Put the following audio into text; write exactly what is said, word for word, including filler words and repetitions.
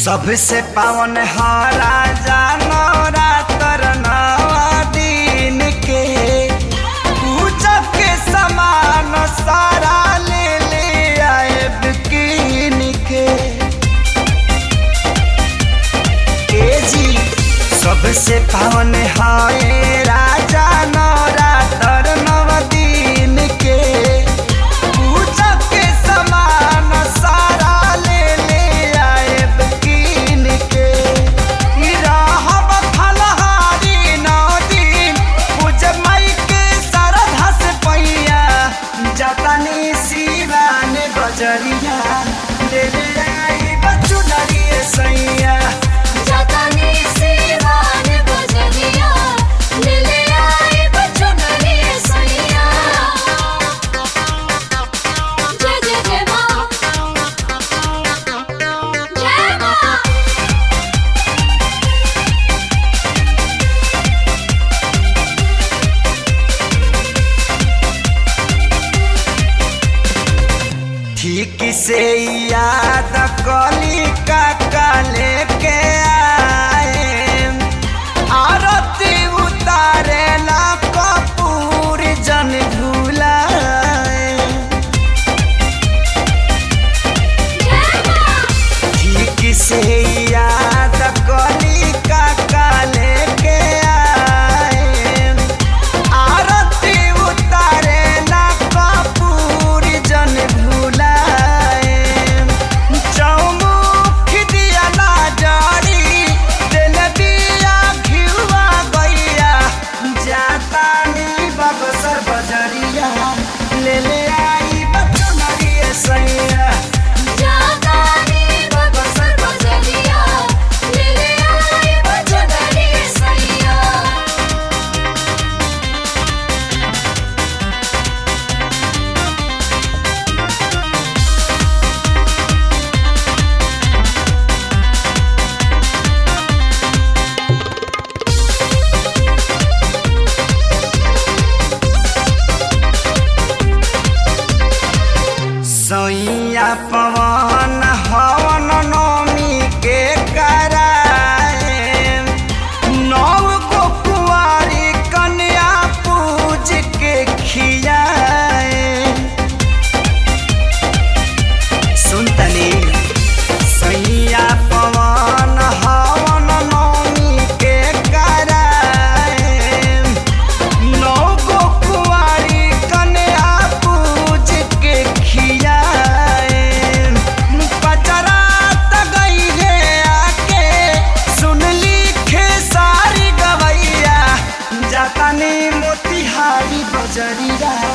सबसे पावन हरा जानोरा तरनवा दिन के पूजा के समान सारा ले ले आए बिकिन के ए जी सबसे पावन हाय राजा नौरा तरनवा दिन के पूजा के समान सारा ले ले आए बिकिन के रहब फलहारी नौ दिन पूजा माई के श्रद्धा से पैया जतनी शिवान बजरिया ले ले आई बचुनरी सैया जतनी शिवान बजरिया ले ले आई बचुनरी सैया। जय जय जय माँ, जय माँ। ठीक से याद कली काका लेके आए आरती उतारे ला कपूर जन भुलाए ठीक से याद कली काका लेके आए आरती उतारे ला कपूर जन भुलाए चौमुख दिया ना जारी दिल दिया घिवा गैया जाता नी बक्सर बजरिया ले ले आई बचुनरी सैया जतनी बक्सर बजरिया ले ले आई बचुनरी सैया। सैया पवन हवन नौमी के कराए नौ गो कुंवारी कन्या पूज के खियाए सुनतनी सैया पवन हवन नौमी के कराए नौ गो कुंवारी कन्या पूज के खियाए पचरा गई है आके सुन लिखे सारी गवैया जातानी मोतिहारी बजरिया